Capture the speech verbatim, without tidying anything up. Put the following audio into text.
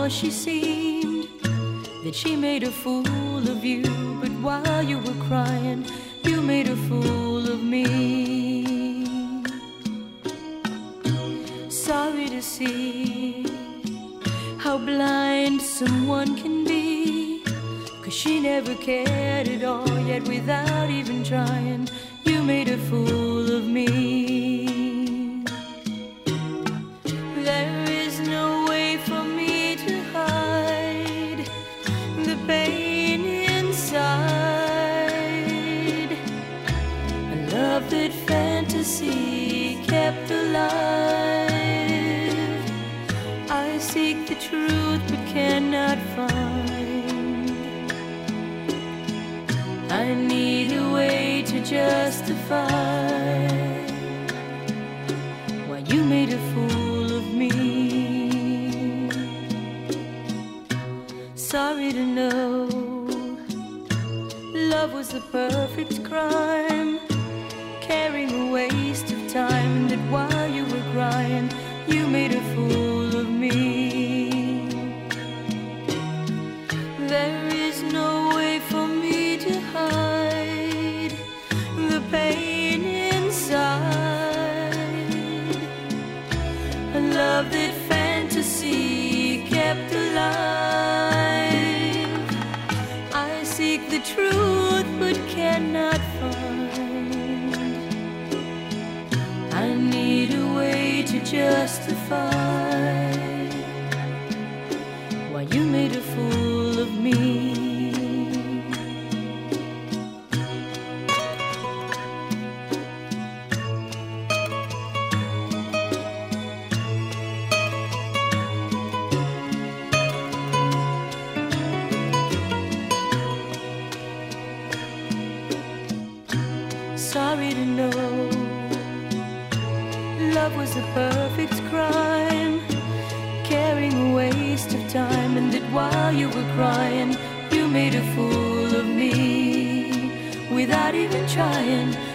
how she seemed, that she made a fool of you. But while you were crying, you made a fool of me. Sorry to see how blind someone can be, 'cause she never cared at all, yet without even trying, you made a fool of me. There is no way for me to hide the pain inside, a love that fantasy kept alive. I seek the truth but cannot find. I need a way to justify why you made a fool of me. Sorry to know love was the perfect crime, carrying a waste of time, and that while you were crying, you made a fool of me. There is no way for me to hide the pain inside, a love that fantasy kept alive. I seek the truth but cannot find. I need a way to justify why you made a fool of me. Sorry to know love was a perfect crime, carrying a waste of time, and that while you were crying, you made a fool of me without even trying.